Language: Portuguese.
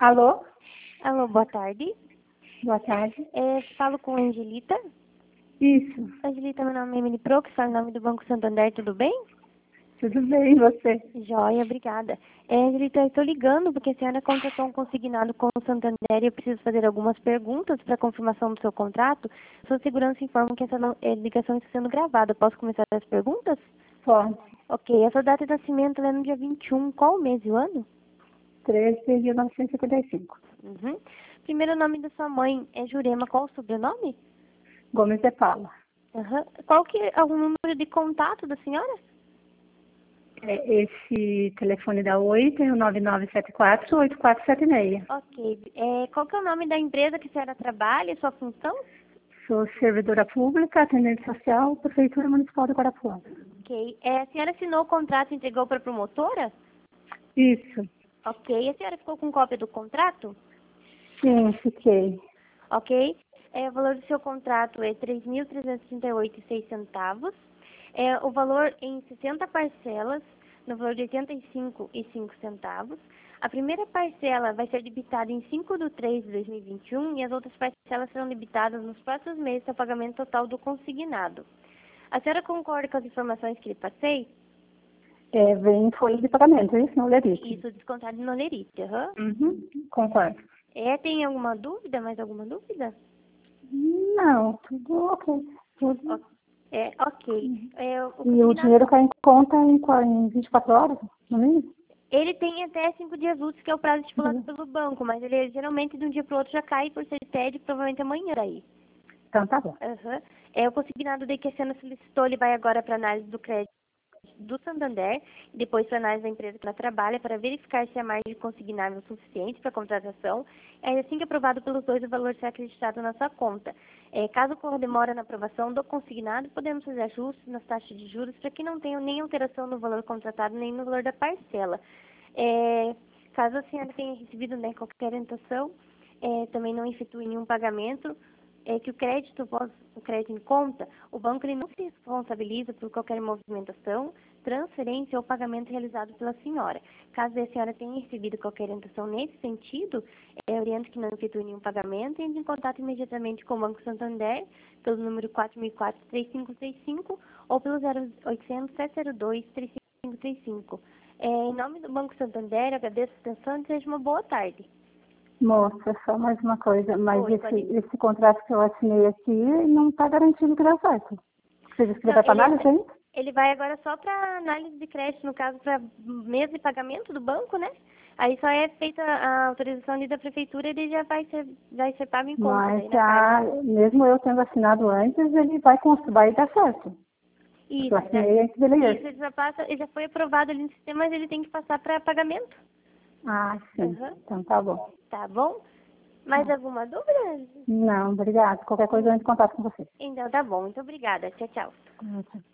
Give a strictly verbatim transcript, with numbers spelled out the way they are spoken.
Alô? Alô, boa tarde. Boa tarde. É, falo com a Angelita. Isso. Angelita, meu nome é Emily Pro, que está no nome do Banco Santander, tudo bem? Tudo bem, e você? Joia, obrigada. É, Angelita, eu estou ligando porque a senhora contratou um consignado com o Santander e eu preciso fazer algumas perguntas para confirmação do seu contrato. Sua segurança informa que essa não- é, ligação está sendo gravada. Posso começar as perguntas? Pode. Ok, a sua data de nascimento é no dia vinte e um. Qual o mês e o ano? treze mil novecentos e cinquenta e cinco. Uhum. Primeiro nome da sua mãe é Jurema. Qual o sobrenome? Gomes de Paula. Uhum. Qual que é o número de contato da senhora? É, esse telefone da Oi tem o nove nove sete quatro, oito quatro sete seis. Ok. É, qual que é o nome da empresa que a senhora trabalha, sua função? Sou servidora pública, atendente social, Prefeitura Municipal de Guarapuava. Ok. É, a senhora assinou o contrato e entregou para a promotora? Isso. Ok. A senhora ficou com cópia do contrato? Sim, fiquei. Ok. É, o valor do seu contrato é três mil trezentos e trinta e oito reais e seis centavos. É, o valor em sessenta parcelas, no valor de oitenta e cinco reais e cinco centavos. A primeira parcela vai ser debitada em cinco de três de dois mil e vinte e um e as outras parcelas serão debitadas nos próximos meses ao pagamento total do consignado. A senhora concorda com as informações que lhe passei? É, vem folha de pagamento, isso? Não lerite. Isso descontado no Lerite, aham. Uhum, concordo. É, tem alguma dúvida? Mais alguma dúvida? Não, tudo ok. O- Tudo. É, ok. É, o E o consignado, dinheiro cai em conta em, qual- em vinte e quatro horas, no mínimo? ele tem até cinco dias úteis, que é o prazo estipulado Uhum. pelo banco, mas ele geralmente de um dia para o outro já cai por ser T E D, provavelmente amanhã daí. Então tá bom. Aham. É, o consignado daí que a senhora solicitou, ele vai agora para análise do crédito do Santander, e depois para análise da empresa que ela trabalha, para verificar se a margem consignável é suficiente para a contratação. É, assim que aprovado pelos dois, o valor será acreditado na sua conta. É, caso ocorra demora na aprovação do consignado, podemos fazer ajustes nas taxas de juros para que não tenham nem alteração no valor contratado, nem no valor da parcela. É, caso a senhora tenha recebido, né, qualquer orientação, é, também não efetue nenhum pagamento, é que o crédito, após o crédito em conta, o banco ele não se responsabiliza por qualquer movimentação, transferência ou pagamento realizado pela senhora. Caso a senhora tenha recebido qualquer orientação nesse sentido, é, oriento que não efetue nenhum pagamento e entre em contato imediatamente com o Banco Santander pelo número quatro mil e quatro, três cinco três cinco ou pelo zero oitocentos, sete zero dois, três cinco três cinco. É, em nome do Banco Santander, agradeço a atenção e desejo uma boa tarde. Moça, só mais uma coisa, mas Oi, esse, pode... esse contrato que eu assinei aqui não está garantido que dá certo. Você disse que ele Não, vai para ele, análise, hein? ele vai agora só para análise de crédito, no caso, para mês de pagamento do banco, né? Aí só é feita a autorização ali da prefeitura e ele já vai ser, vai ser pago em conta, Mas daí na já, carta. mesmo eu tendo assinado antes, ele vai, cons- vai dar certo. Eu Isso, já, assinei antes dele isso ir. ele já, passa, ele já foi aprovado ali no sistema, mas ele tem que passar para pagamento. Ah, sim. Aham. Então tá bom. Tá bom? Mais Tá. alguma dúvida? Não, obrigada. Qualquer coisa eu entro em contato com você. Então tá bom, muito obrigada. Tchau, tchau. Tchau.